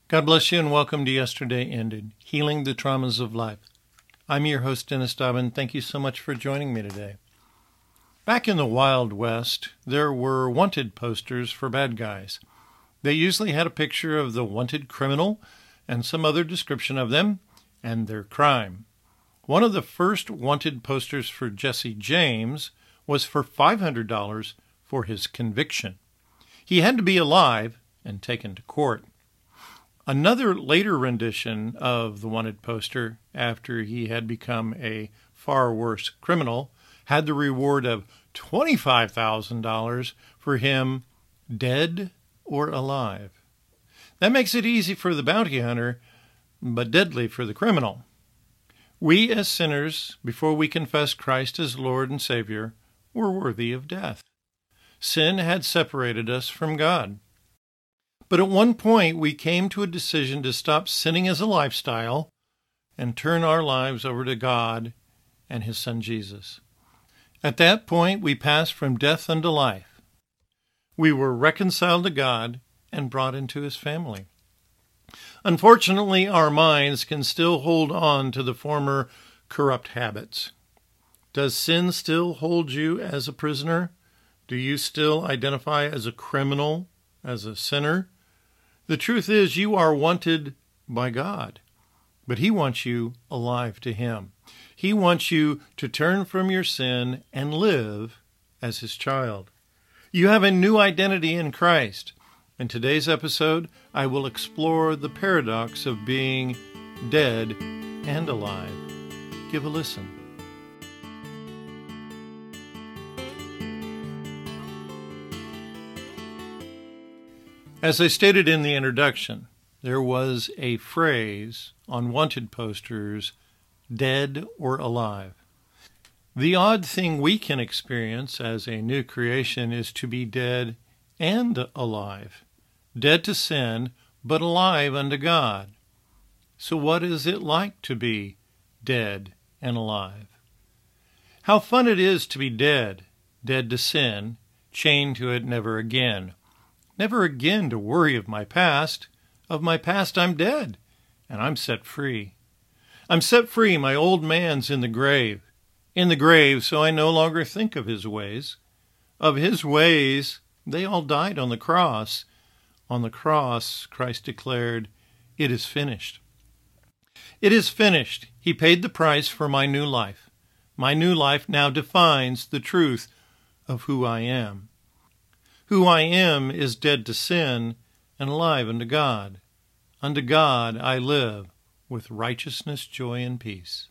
God bless you and welcome to Yesterday Ended, Healing the Traumas of Life. I'm your host, Dennis Dobbin. Thank you so much for joining me today. Back in the Wild West, there were wanted posters for bad guys. They usually had a picture of the wanted criminal and some other description of them and their crime. One of the first wanted posters for Jesse James was for $500 for his conviction. He had to be alive and taken to court. Another later rendition of the wanted poster, after he had become a far worse criminal, had the reward of $25,000 for him dead or alive. That makes it easy for the bounty hunter, but deadly for the criminal. We as sinners, before we confess Christ as Lord and Savior, were worthy of death. Sin had separated us from God. But at one point, we came to a decision to stop sinning as a lifestyle and turn our lives over to God and His Son Jesus. At that point, we passed from death unto life. We were reconciled to God and brought into His family. Unfortunately, our minds can still hold on to the former corrupt habits. Does sin still hold you as a prisoner? Do you still identify as a criminal, as a sinner? The truth is, you are wanted by God, but He wants you alive to Him. He wants you to turn from your sin and live as His child. You have a new identity in Christ. In today's episode, I will explore the paradox of being dead and alive. Give a listen. As I stated in the introduction, there was a phrase on wanted posters, dead or alive. The odd thing we can experience as a new creation is to be dead and alive. Dead to sin, but alive unto God. So what is it like to be dead and alive? How fun it is to be dead, dead to sin, chained to it never again. Never again to worry of my past. Of my past I'm dead, and I'm set free. I'm set free, my old man's in the grave. In the grave, so I no longer think of his ways. Of his ways, they all died on the cross. On the cross, Christ declared, "It is finished." It is finished. He paid the price for my new life. My new life now defines the truth of who I am. Who I am is dead to sin and alive unto God. Unto God I live with righteousness, joy, and peace.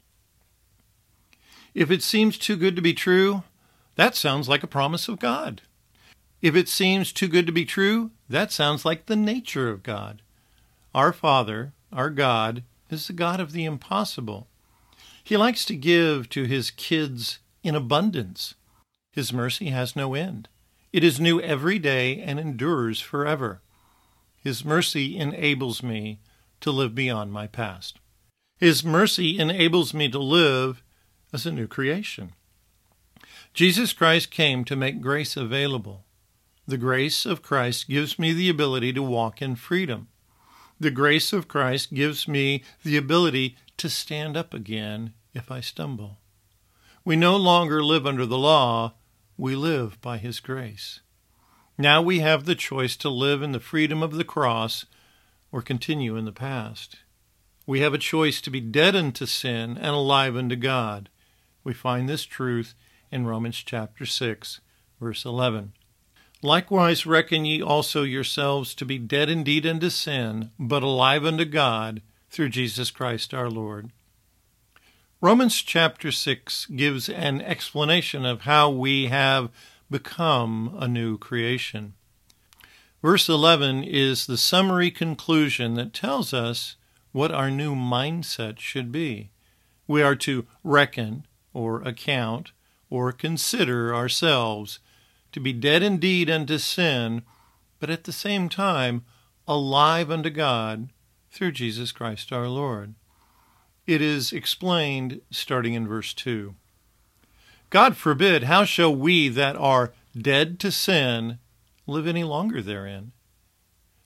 If it seems too good to be true, that sounds like a promise of God. If it seems too good to be true, that sounds like the nature of God. Our Father, our God, is the God of the impossible. He likes to give to His kids in abundance. His mercy has no end. It is new every day and endures forever. His mercy enables me to live beyond my past. His mercy enables me to live as a new creation. Jesus Christ came to make grace available. The grace of Christ gives me the ability to walk in freedom. The grace of Christ gives me the ability to stand up again if I stumble. We no longer live under the law. We live by His grace. Now we have the choice to live in the freedom of the cross or continue in the past. We have a choice to be dead unto sin and alive unto God. We find this truth in Romans chapter 6, verse 11. Likewise reckon ye also yourselves to be dead indeed unto sin, but alive unto God through Jesus Christ our Lord. Romans chapter 6 gives an explanation of how we have become a new creation. Verse 11 is the summary conclusion that tells us what our new mindset should be. We are to reckon or account or consider ourselves to be dead indeed unto sin, but at the same time alive unto God through Jesus Christ our Lord. It is explained starting in verse 2. God forbid, how shall we that are dead to sin live any longer therein?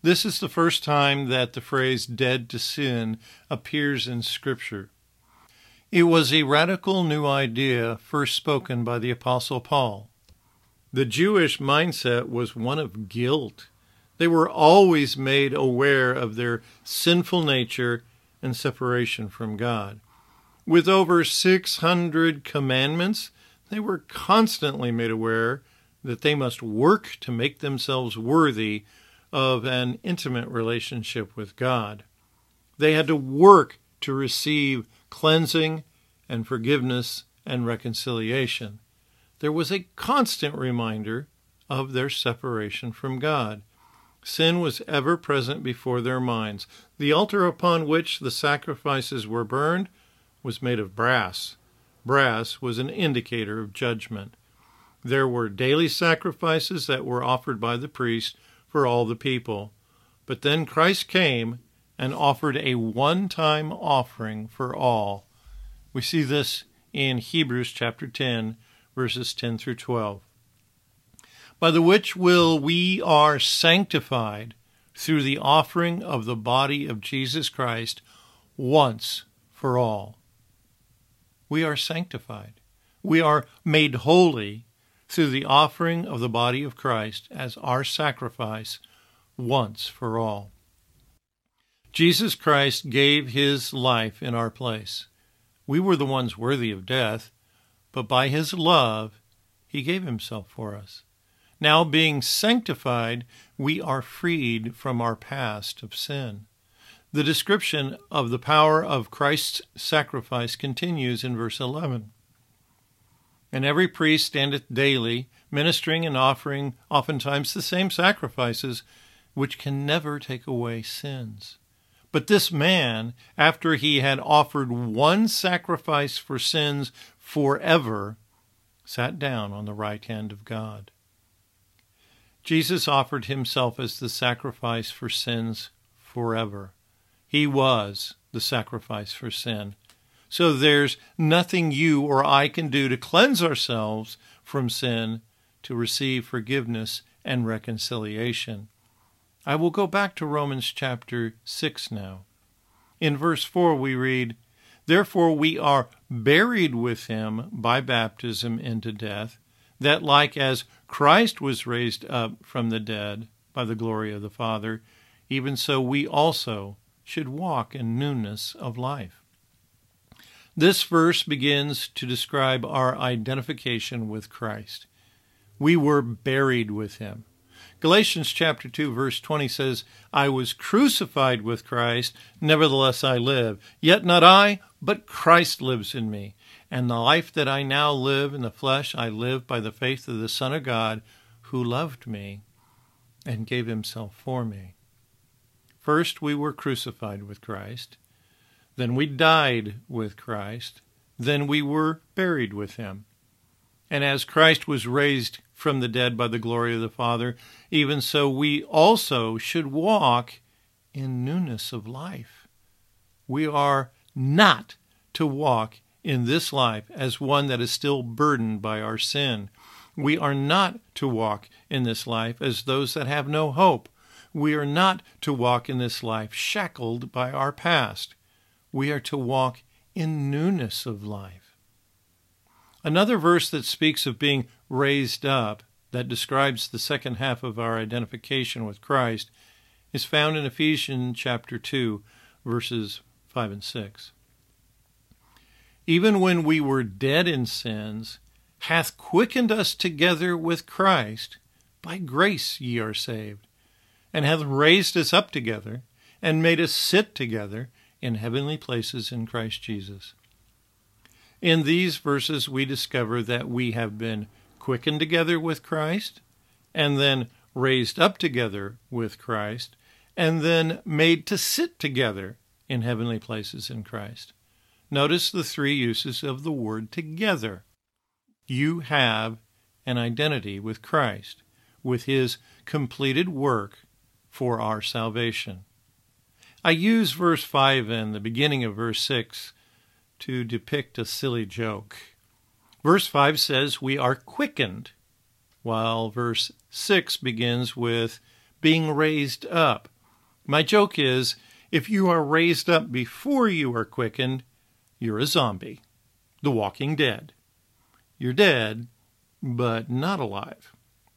This is the first time that the phrase dead to sin appears in Scripture. It was a radical new idea first spoken by the Apostle Paul. The Jewish mindset was one of guilt. They were always made aware of their sinful nature and separation from God. With over 600 commandments, they were constantly made aware that they must work to make themselves worthy of an intimate relationship with God. They had to work to receive cleansing and forgiveness and reconciliation. There was a constant reminder of their separation from God. Sin was ever present before their minds. The altar upon which the sacrifices were burned was made of brass. Brass was an indicator of judgment. There were daily sacrifices that were offered by the priest for all the people. But then Christ came and offered a one-time offering for all. We see this in Hebrews chapter 10, verses 10 through 12. By the which we are sanctified through the offering of the body of Jesus Christ once for all. We are sanctified. We are made holy through the offering of the body of Christ as our sacrifice once for all. Jesus Christ gave his life in our place. We were the ones worthy of death, but by his love, he gave himself for us. Now being sanctified, we are freed from our past of sin. The description of the power of Christ's sacrifice continues in verse 11. And every priest standeth daily, ministering and offering oftentimes the same sacrifices, which can never take away sins. But this man, after he had offered one sacrifice for sins forever, sat down on the right hand of God. Jesus offered himself as the sacrifice for sins forever. He was the sacrifice for sin. So there's nothing you or I can do to cleanse ourselves from sin to receive forgiveness and reconciliation. I will go back to Romans chapter 6 now. In verse 4 we read, Therefore we are buried with him by baptism into death, that like as Christ was raised up from the dead by the glory of the Father, even so we also should walk in newness of life. This verse begins to describe our identification with Christ. We were buried with him. Galatians chapter 2 verse 20 says, I was crucified with Christ, nevertheless I live. Yet not I, but Christ lives in me. And the life that I now live in the flesh, I live by the faith of the Son of God, who loved me and gave himself for me. First, we were crucified with Christ. Then we died with Christ. Then we were buried with him. And as Christ was raised from the dead by the glory of the Father, even so we also should walk in newness of life. We are not to walk in this life as one that is still burdened by our sin. We are not to walk in this life as those that have no hope. We are not to walk in this life shackled by our past. We are to walk in newness of life. Another verse that speaks of being raised up, that describes the second half of our identification with Christ, is found in Ephesians chapter 2, verses 5 and 6. Even when we were dead in sins, hath quickened us together with Christ. By grace ye are saved, and hath raised us up together, and made us sit together in heavenly places in Christ Jesus. In these verses we discover that we have been quickened together with Christ, and then raised up together with Christ, and then made to sit together in heavenly places in Christ. Notice the three uses of the word together. You have an identity with Christ, with his completed work for our salvation. I use verse 5 and the beginning of verse 6 to depict a silly joke. Verse 5 says we are quickened, while verse 6 begins with being raised up. My joke is, if you are raised up before you are quickened, you're a zombie, the walking dead. You're dead, but not alive.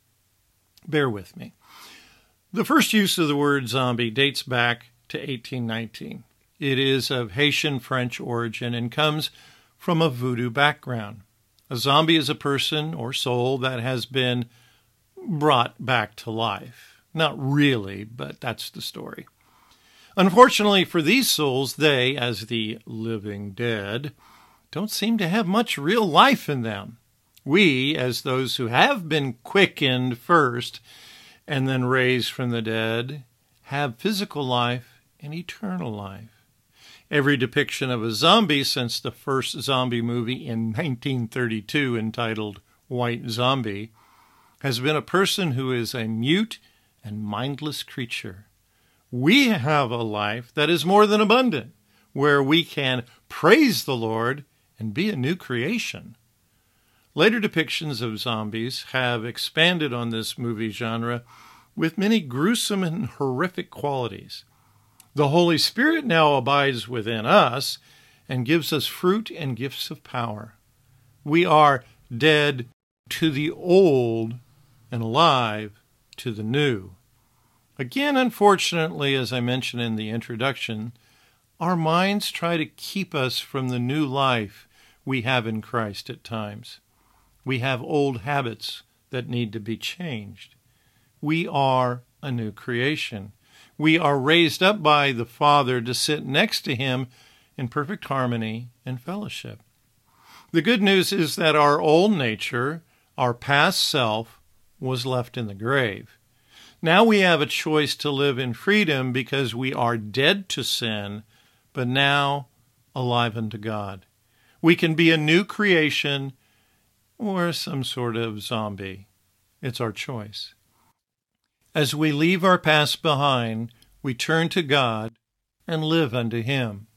Bear with me. The first use of the word zombie dates back to 1819. It is of Haitian-French origin and comes from a voodoo background. A zombie is a person or soul that has been brought back to life. Not really, but that's the story. Unfortunately for these souls, they, as the living dead, don't seem to have much real life in them. We, as those who have been quickened first and then raised from the dead, have physical life and eternal life. Every depiction of a zombie since the first zombie movie in 1932 entitled White Zombie has been a person who is a mute and mindless creature. We have a life that is more than abundant, where we can praise the Lord and be a new creation. Later depictions of zombies have expanded on this movie genre with many gruesome and horrific qualities. The Holy Spirit now abides within us and gives us fruit and gifts of power. We are dead to the old and alive to the new. Again, unfortunately, as I mentioned in the introduction, our minds try to keep us from the new life we have in Christ at times. We have old habits that need to be changed. We are a new creation. We are raised up by the Father to sit next to Him in perfect harmony and fellowship. The good news is that our old nature, our past self, was left in the grave. Now we have a choice to live in freedom because we are dead to sin, but now alive unto God. We can be a new creation or some sort of zombie. It's our choice. As we leave our past behind, we turn to God and live unto Him.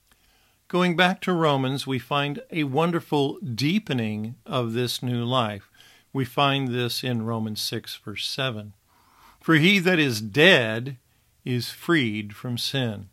Going back to Romans, we find a wonderful deepening of this new life. We find this in Romans 6, verse 7. For he that is dead is freed from sin.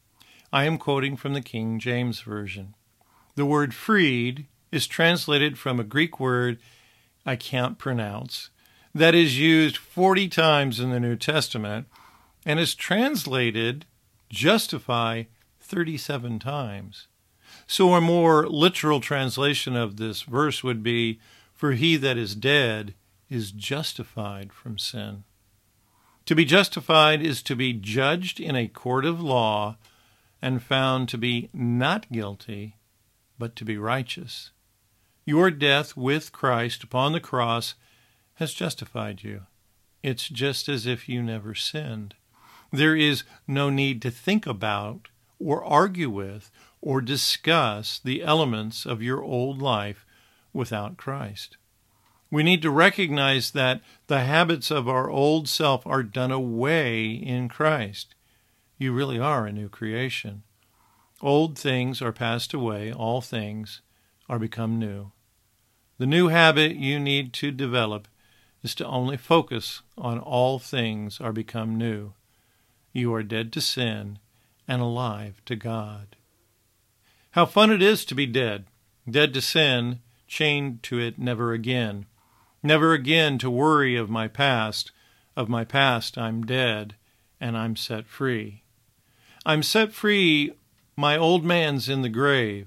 I am quoting from the King James Version. The word freed is translated from a Greek word I can't pronounce that is used 40 times in the New Testament and is translated justify 37 times. So a more literal translation of this verse would be, for he that is dead is justified from sin. To be justified is to be judged in a court of law and found to be not guilty, but to be righteous. Your death with Christ upon the cross has justified you. It's just as if you never sinned. There is no need to think about or argue with or discuss the elements of your old life without Christ. We need to recognize that the habits of our old self are done away in Christ. You really are a new creation. Old things are passed away, all things are become new. The new habit you need to develop is to only focus on all things are become new. You are dead to sin and alive to God. How fun it is to be dead, dead to sin, chained to it never again. Never again to worry of my past I'm dead, and I'm set free. I'm set free, my old man's in the grave,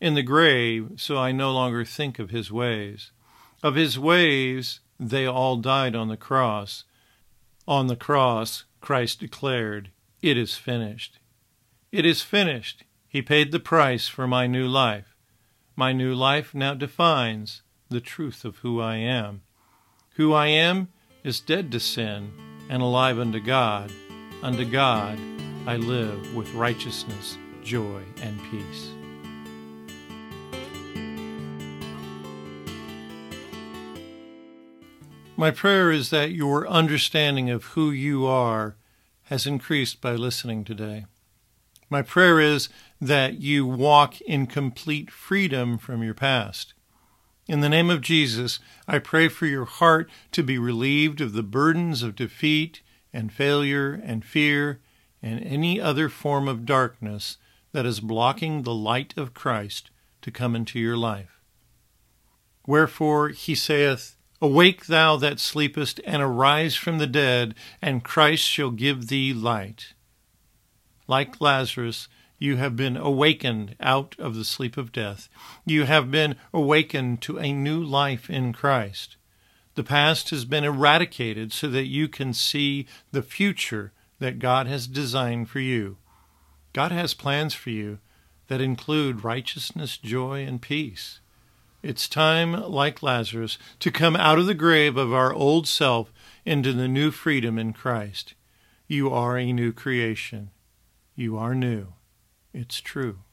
so I no longer think of his ways. Of his ways, they all died on the cross. On the cross, Christ declared, it is finished. It is finished. He paid the price for my new life. My new life now defines the truth of who I am. Who I am is dead to sin and alive unto God. Unto God I live with righteousness, joy, and peace. My prayer is that your understanding of who you are has increased by listening today. My prayer is that you walk in complete freedom from your past. In the name of Jesus, I pray for your heart to be relieved of the burdens of defeat and failure and fear and any other form of darkness that is blocking the light of Christ to come into your life. Wherefore he saith, Awake thou that sleepest, and arise from the dead, and Christ shall give thee light. Like Lazarus, you have been awakened out of the sleep of death. You have been awakened to a new life in Christ. The past has been eradicated so that you can see the future that God has designed for you. God has plans for you that include righteousness, joy, and peace. It's time, like Lazarus, to come out of the grave of our old self into the new freedom in Christ. You are a new creation. You are new. It's true.